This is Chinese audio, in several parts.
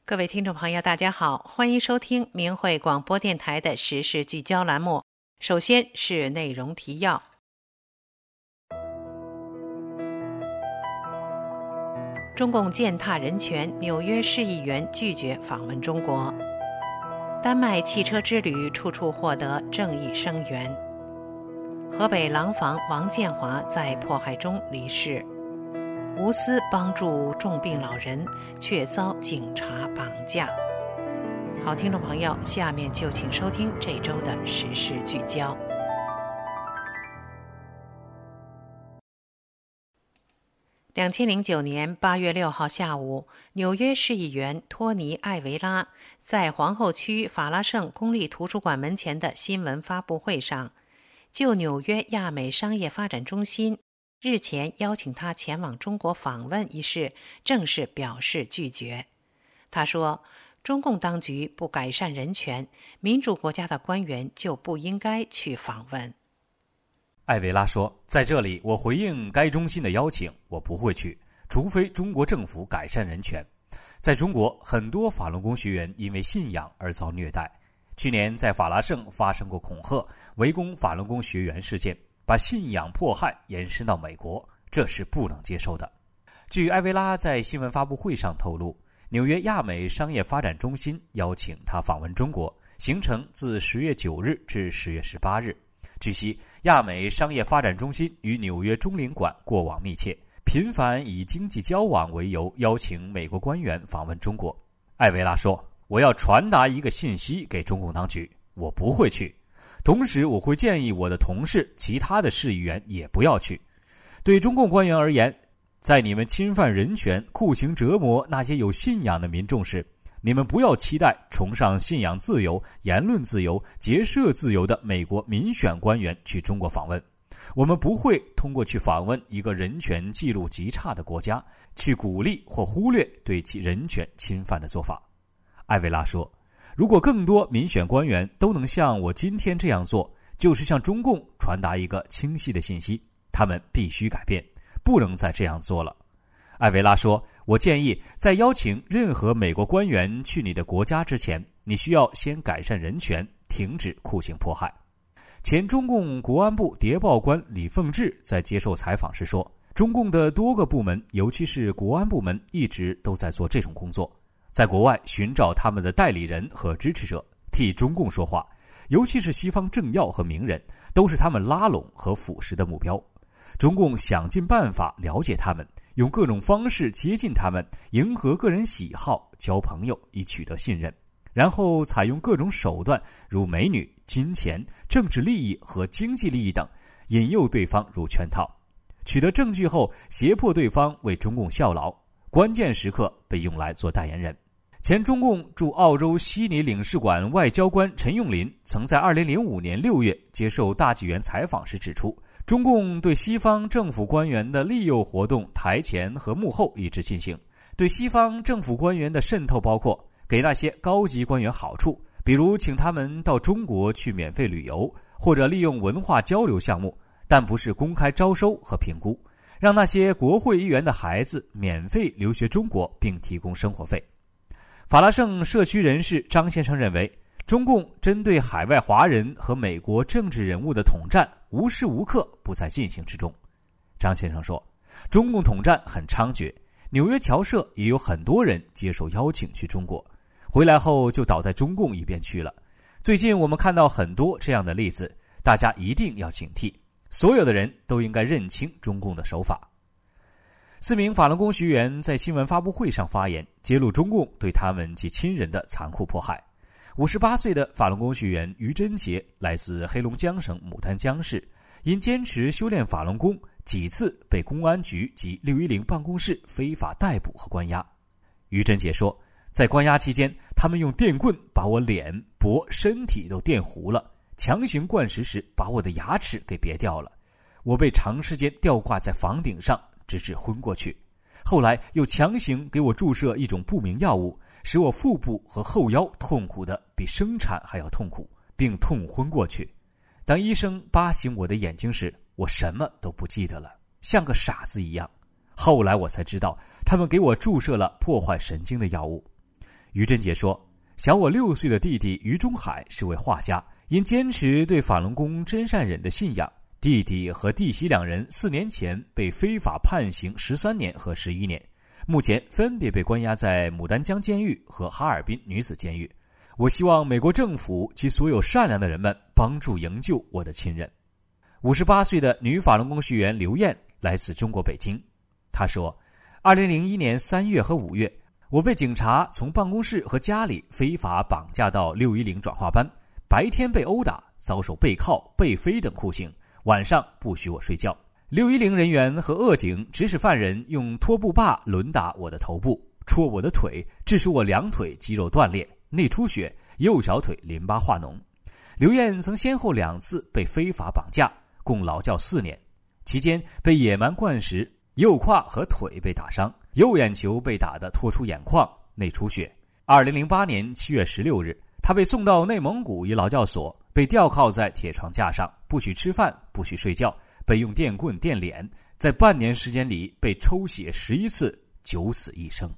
各位听众朋友大家好，欢迎收听明慧广播电台的时事聚焦栏目。首先是内容提要。中共践踏人权，纽约市议员拒绝访问中国。丹麦汽车之旅处处获得正义声援。河北廊坊王建华在迫害中离世。无私帮助重病老人，却遭警察绑架。好，听众朋友，下面就请收听这周的时事聚焦。2009年8月6号下午，纽约市议员托尼·艾维拉在皇后区法拉盛公立图书馆门前的新闻发布会上，就纽约亚美商业发展中心日前邀请他前往中国访问一事正式表示拒绝。他说，中共当局不改善人权，民主国家的官员就不应该去访问。 艾维拉说，在这里我回应该中心的邀请，我不会去，除非中国政府改善人权。在中国，很多法轮功学员因为信仰而遭虐待。去年在法拉盛发生过恐吓、围攻法轮功学员事件，把信仰迫害延伸到美国，这是不能接受的。据艾维拉在新闻发布会上透露，纽约亚美商业发展中心邀请他访问中国，行程自10月9日至10月18日。据悉，亚美商业发展中心与纽约中领馆过往密切，频繁以经济交往为由邀请美国官员访问中国。艾维拉说，我要传达一个信息给中共当局，我不会去。同时，我会建议我的同事、其他的市议员也不要去。对中共官员而言，在你们侵犯人权、酷刑折磨那些有信仰的民众时，你们不要期待崇尚信仰自由、言论自由、结社自由的美国民选官员去中国访问。我们不会通过去访问一个人权记录极差的国家，去鼓励或忽略对其人权侵犯的做法。艾维拉说，如果更多民选官员都能像我今天这样做，就是向中共传达一个清晰的信息，他们必须改变，不能再这样做了。艾维拉说，我建议在邀请任何美国官员去你的国家之前，你需要先改善人权，停止酷刑迫害。前中共国安部谍报官李凤智在接受采访时说，中共的多个部门，尤其是国安部门，一直都在做这种工作，在国外寻找他们的代理人和支持者，替中共说话，尤其是西方政要和名人，都是他们拉拢和腐蚀的目标。中共想尽办法了解他们，用各种方式接近他们，迎合个人喜好，交朋友以取得信任，然后采用各种手段，如美女、金钱、政治利益和经济利益等，引诱对方入圈套。取得证据后，胁迫对方为中共效劳，关键时刻被用来做代言人。前中共驻澳洲悉尼领事馆外交官陈用林曾在2005年6月接受大纪元采访时指出，中共对西方政府官员的利诱活动台前和幕后一直进行。对西方政府官员的渗透包括给那些高级官员好处，比如请他们到中国去免费旅游，或者利用文化交流项目，但不是公开招收和评估，让那些国会议员的孩子免费留学中国并提供生活费。法拉盛社区人士张先生认为，中共针对海外华人和美国政治人物的统战无时无刻不在进行之中。张先生说，中共统战很猖獗，纽约侨社也有很多人接受邀请去中国，回来后就倒在中共一边去了。最近我们看到很多这样的例子，大家一定要警惕，所有的人都应该认清中共的手法。4名法轮功学员在新闻发布会上发言，揭露中共对他们及亲人的残酷迫害。58岁的法轮功学员于贞杰来自黑龙江省牡丹江市，因坚持修炼法轮功，几次被公安局及610办公室非法逮捕和关押。于贞杰说，在关押期间，他们用电棍把我脸、脖、身体都电糊了，强行灌食时把我的牙齿给别掉了。我被长时间吊挂在房顶上，直至昏过去。后来又强行给我注射一种不明药物，使我腹部和后腰痛苦的比生产还要痛苦，并痛昏过去。当医生扒醒我的眼睛时，我什么都不记得了，像个傻子一样。后来我才知道，他们给我注射了破坏神经的药物。 于贞杰说，小我6岁的弟弟于中海是位画家，因坚持对法轮功真善忍的信仰，弟弟和弟媳2人4年前被非法判刑13年和11年，目前分别被关押在牡丹江监狱和哈尔滨女子监狱。我希望美国政府及所有善良的人们帮助营救我的亲人。58岁的女法轮功学员刘艳来自中国北京。她说，2001年3月和5月，我被警察从办公室和家里非法绑架到610转化班，白天被殴打，遭受背靠、背飞等酷刑，晚上不许我睡觉。610人员和恶警指使犯人用拖布把抡打我的头部，戳我的腿，致使我2腿肌肉断裂、内出血，右小腿淋巴化脓。刘艳曾先后2次被非法绑架，共劳教4年，期间被野蛮灌食，右胯和腿被打伤，右眼球被打得脱出眼眶，内出血。2008年7月16日，他被送到内蒙古一劳教所，被吊靠在铁床架上，不许吃饭，不许睡觉，被用电棍电脸，在半年时间里被抽血11次，九死一生。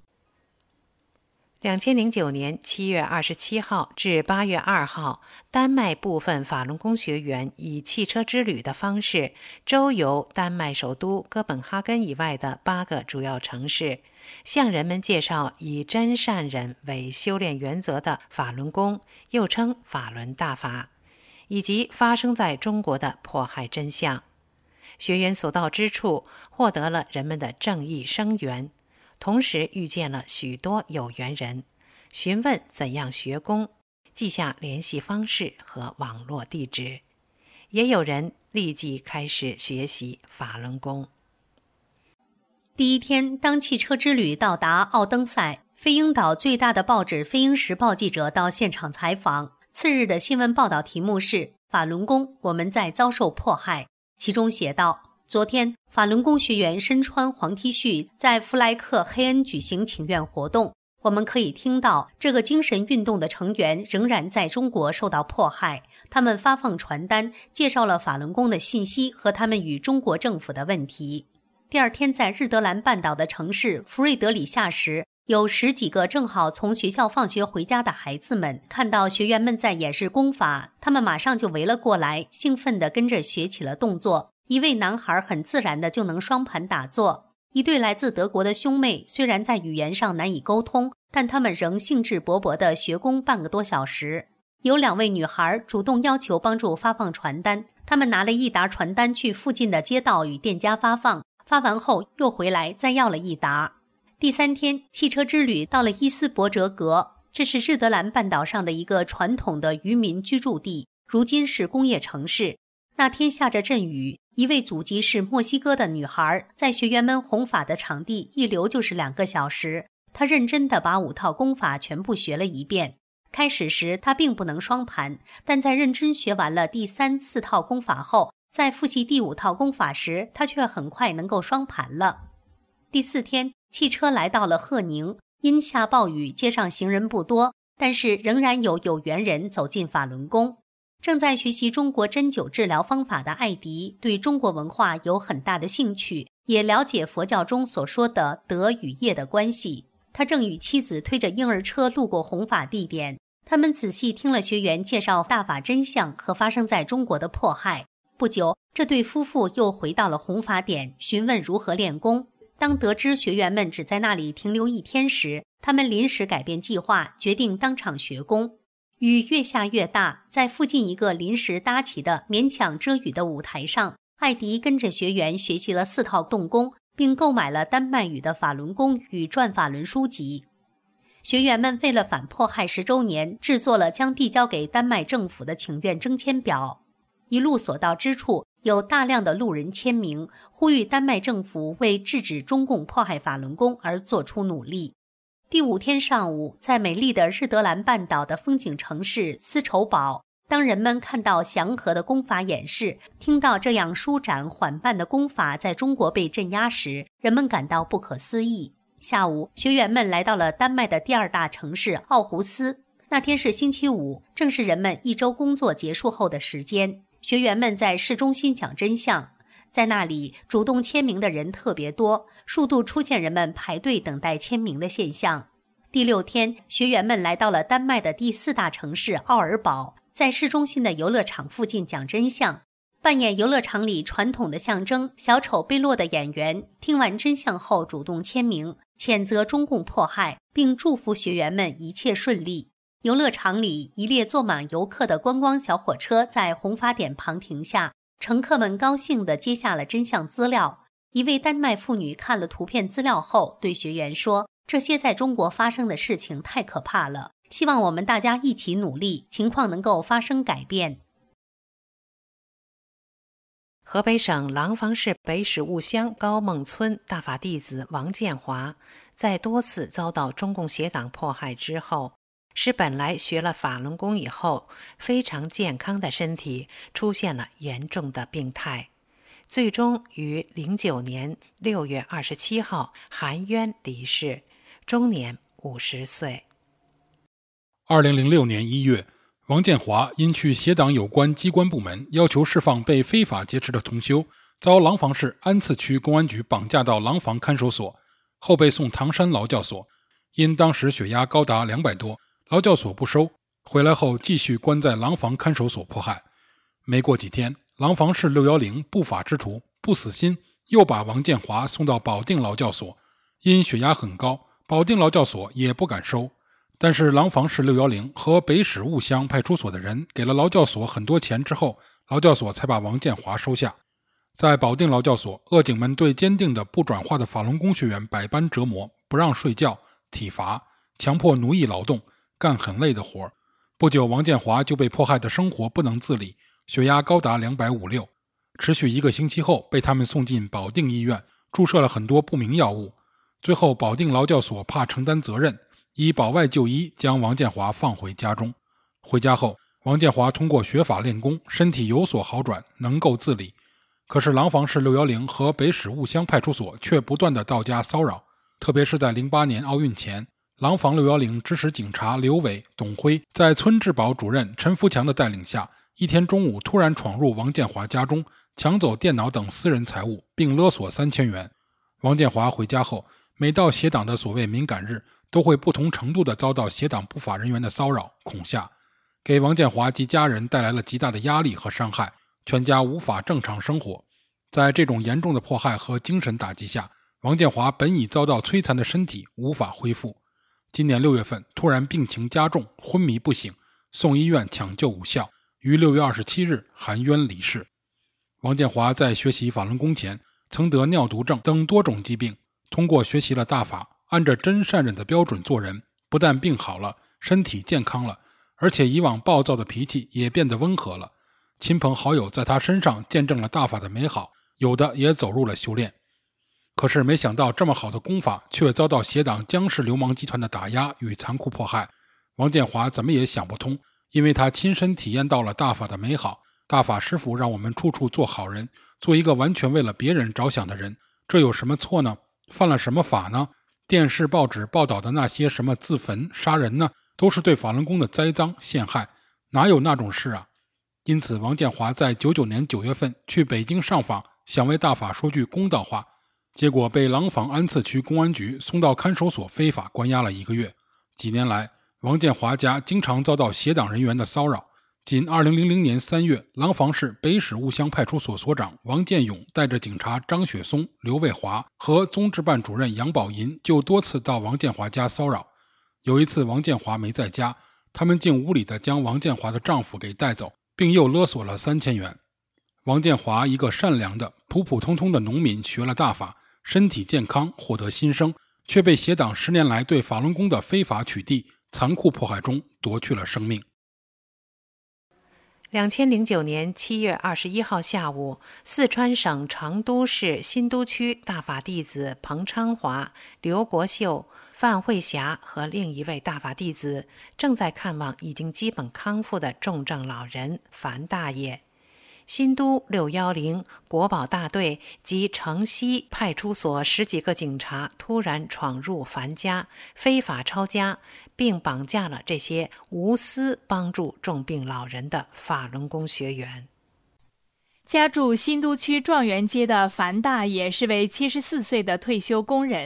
2009年7月27号至8月2号，丹麦部分法轮功学员以汽车之旅的方式周游丹麦首都哥本哈根以外的8个主要城市，向人们介绍以真善忍为修炼原则的法轮功，又称法轮大法，以及发生在中国的迫害真相。学员所到之处获得了人们的正义声援，同时遇见了许多有缘人，询问怎样学功，记下联系方式和网络地址。也有人立即开始学习法轮功。 第一天，当汽车之旅到达奥登塞，飞鹰岛最大的报纸《飞鹰时报》记者到现场采访。次日的新闻报道题目是“法轮功，我们在遭受迫害”，其中写道：昨天，法轮功学员身穿黄 T 恤在弗莱克黑恩举行请愿活动。我们可以听到这个精神运动的成员仍然在中国受到迫害。他们发放传单，介绍了法轮功的信息和他们与中国政府的问题。第二天，在日德兰半岛的城市弗瑞德里夏时，有10几个正好从学校放学回家的孩子们看到学员们在演示功法，他们马上就围了过来，兴奋地跟着学起了动作。一位男孩很自然地就能双盘打坐。一对来自德国的兄妹虽然在语言上难以沟通，但他们仍兴致勃勃地学功半个多小时。有2位女孩主动要求帮助发放传单，她们拿了一沓传单去附近的街道与店家发放，发完后又回来再要了一沓。第3天，汽车之旅到了伊斯伯哲格，这是日德兰半岛上的一个传统的渔民居住地，如今是工业城市。那天下着阵雨，一位祖籍是墨西哥的女孩在学员们弘法的场地一留就是2个小时，她认真地把5套功法全部学了一遍。开始时她并不能双盘，但在认真学完了第3、4套功法后，在复习第5套功法时，她却很快能够双盘了。第4天，汽车来到了赫宁，因下暴雨，街上行人不多，但是仍然有缘人走进法轮功。正在学习中国针灸治疗方法的艾迪对中国文化有很大的兴趣，也了解佛教中所说的德与业的关系。他正与妻子推着婴儿车路过弘法地点，他们仔细听了学员介绍大法真相和发生在中国的迫害。不久，这对夫妇又回到了弘法点，询问如何练功。当得知学员们只在那里停留1天时，他们临时改变计划，决定当场学功。雨越下越大，在附近一个临时搭起的勉强遮雨的舞台上，艾迪跟着学员学习了4套动功，并购买了丹麦语的法轮功与转法轮书籍。学员们为了反迫害10周年，制作了将递交给丹麦政府的请愿征签表。一路所到之处，有大量的路人签名，呼吁丹麦政府为制止中共迫害法轮功而做出努力。第5天上午，在美丽的日德兰半岛的风景城市丝绸堡，当人们看到祥和的功法演示，听到这样舒展缓慢的功法在中国被镇压时，人们感到不可思议。下午，学员们来到了丹麦的第2大城市奥胡斯。那天是星期五，正是人们1周工作结束后的时间。学员们在市中心讲真相，在那里主动签名的人特别多，数度出现人们排队等待签名的现象。 第6天，学员们来到了丹麦的第4大城市奥尔堡，在市中心的游乐场附近讲真相。扮演游乐场里传统的象征小丑贝洛的演员听完真相后主动签名，谴责中共迫害，并祝福学员们一切顺利。游乐场里，一列坐满游客的观光小火车在红法典旁停下，乘客们高兴地接下了真相资料。一位丹麦妇女看了图片资料后对学员说，这些在中国发生的事情太可怕了，希望我们大家一起努力，情况能够发生改变。 河北省廊坊市北史务乡高孟村大法弟子王建华，在多次遭到中共邪党迫害之后，使本来学了法轮功以后非常健康的身体出现了严重的病态，最终于09年6月27号含冤离世，终年50岁。 2006年1月，王建华因去邪党有关机关部门要求释放被非法劫持的同修，遭廊坊市安次区公安局绑架到廊坊看守所，后被送唐山劳教所。因当时血压高达200多，劳教所不收，回来后继续关在廊坊看守所迫害。没过几天，廊坊市610不法之徒不死心，又把王建华送到保定劳教所，因血压很高，保定劳教所也不敢收。但是廊坊市610和北史务乡派出所的人给了劳教所很多钱之后，劳教所才把王建华收下。在保定劳教所，恶警们对坚定的不转化的法轮功学员百般折磨，不让睡觉、体罚，强迫奴役劳动，干很累的活。不久，王建华就被迫害的生活不能自理，血压高达256，持续1个星期后被他们送进保定医院，注射了很多不明药物。最后保定劳教所怕承担责任，以保外就医将王建华放回家中。回家后，王建华通过学法练功，身体有所好转，能够自理。可是廊坊市610和北史务乡派出所却不断的到家骚扰，特别是在08年奥运前，廊坊610指使警察刘伟、董辉在村治保主任陈福强的带领下，一天中午突然闯入王建华家中，抢走电脑等私人财物，并勒索3000元。王建华回家后，每到邪党的所谓敏感日，都会不同程度地遭到邪党不法人员的骚扰、恐吓，给王建华及家人带来了极大的压力和伤害，全家无法正常生活。在这种严重的迫害和精神打击下，王建华本已遭到摧残的身体无法恢复。今年6月份突然病情加重，昏迷不醒，送医院抢救无效，于6月27日含冤离世。王建华在学习法轮功前，曾得尿毒症等多种疾病，通过学习了大法，按着真善忍的标准做人，不但病好了，身体健康了，而且以往暴躁的脾气也变得温和了。亲朋好友在他身上见证了大法的美好，有的也走入了修炼。可是没想到这么好的功法却遭到邪党江氏流氓集团的打压与残酷迫害。王建华怎么也想不通，因为他亲身体验到了大法的美好，大法师父让我们处处做好人，做一个完全为了别人着想的人，这有什么错呢？犯了什么法呢？电视报纸报道的那些什么自焚杀人呢，都是对法轮功的栽赃陷害，哪有那种事啊？因此王建华在99年9月份去北京上访，想为大法说句公道话，结果被廊坊安次区公安局送到看守所非法关押了1个月。几年来，王建华家经常遭到邪党人员的骚扰。仅2000年3月，廊坊市北史务乡派出所所长王建勇带着警察张雪松、刘卫华和综治办主任杨宝银就多次到王建华家骚扰。有一次王建华没在家，他们竟无理地将王建华的丈夫给带走，并又勒索了3000元。王建华一个善良的普普通通的农民，学了大法，身体健康，获得新生，却被邪党10年来对法轮功的非法取缔、残酷迫害中夺去了生命。 2009年7月21号下午，四川省成都市新都区大法弟子彭昌华、刘国秀、范慧霞和另一位大法弟子正在看望已经基本康复的重症老人樊大爷。新都610国保大队及城西派出所10几个警察突然闯入樊家，非法抄家，并绑架了这些无私帮助重病老人的法轮功学员。 家住新都区状元街的樊大爷是位74岁的退休工人。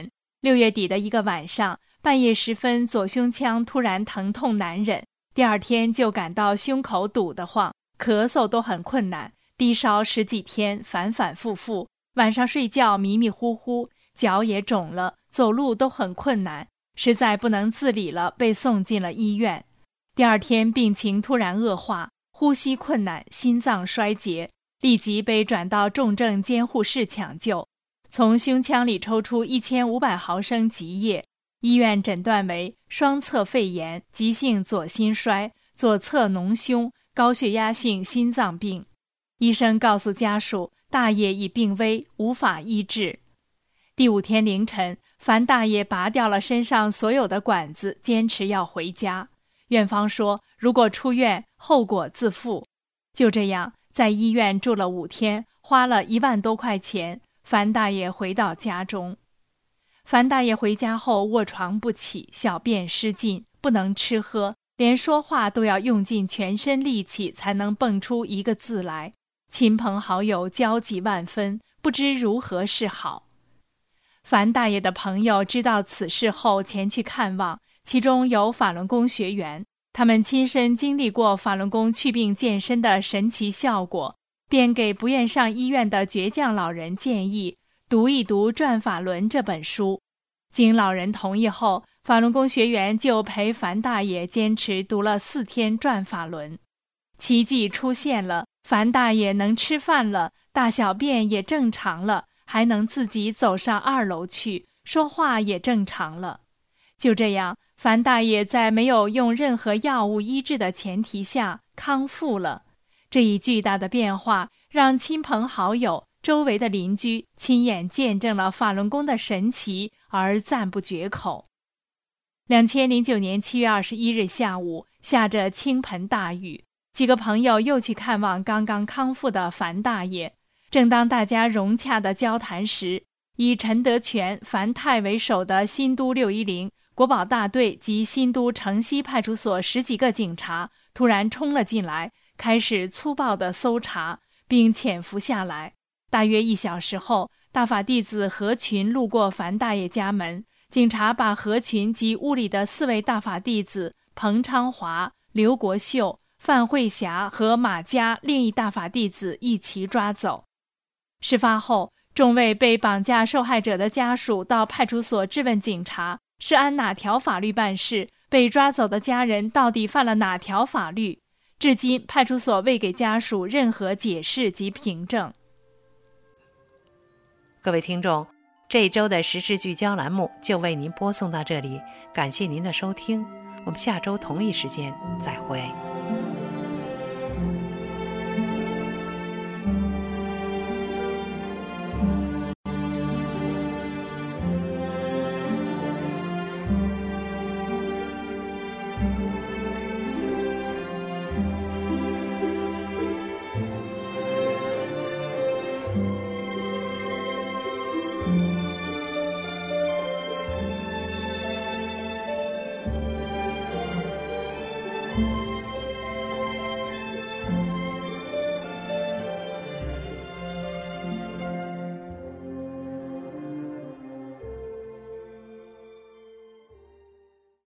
6月底的一个晚上，半夜时分，左胸腔突然疼痛难忍，第二天就感到胸口堵得慌，咳嗽都很困难，低烧10几天，反反复复，晚上睡觉迷迷糊糊，脚也肿了，走路都很困难，实在不能自理了，被送进了医院。第二天病情突然恶化，呼吸困难，心脏衰竭，立即被转到重症监护室抢救，从胸腔里抽出1500毫升积液，医院诊断为双侧肺炎、急性左心衰、左侧脓胸、高血压性心脏病。医生告诉家属，大爷已病危，无法医治。第5天凌晨，樊大爷拔掉了身上所有的管子，坚持要回家。院方说，如果出院，后果自负。就这样，在医院住了5天，花了1万多块钱，樊大爷回到家中。樊大爷回家后卧床不起，小便失禁，不能吃喝，连说话都要用尽全身力气才能蹦出一个字来。亲朋好友焦急万分，不知如何是好。樊大爷的朋友知道此事后前去看望，其中有法轮功学员，他们亲身经历过法轮功祛病健身的神奇效果，便给不愿上医院的倔强老人建议读一读《转法轮》这本书。经老人同意后，法轮功学员就陪樊大爷坚持读了4天《转法轮》。奇迹出现了，樊大爷能吃饭了，大小便也正常了，还能自己走上2楼去，说话也正常了。就这样，樊大爷在没有用任何药物医治的前提下康复了。这一巨大的变化让亲朋好友、周围的邻居亲眼见证了法轮功的神奇而赞不绝口。2009年7月21日下午，下着倾盆大雨，几个朋友又去看望刚刚康复的樊大爷。正当大家融洽的交谈时，以陈德全、樊太为首的新都610国保大队及新都城西派出所10几个警察突然冲了进来，开始粗暴地搜查，并潜伏下来。大约1小时后，大法弟子何群路过樊大爷家门，警察把何群及屋里的4位大法弟子彭昌华、刘国秀、范慧霞和马家另一大法弟子一齐抓走。事发后，众位被绑架受害者的家属到派出所质问警察是按哪条法律办事，被抓走的家人到底犯了哪条法律。至今派出所未给家属任何解释及凭证。 各位听众，这一周的时事聚焦栏目就为您播送到这里，感谢您的收听，我们下周同一时间再会。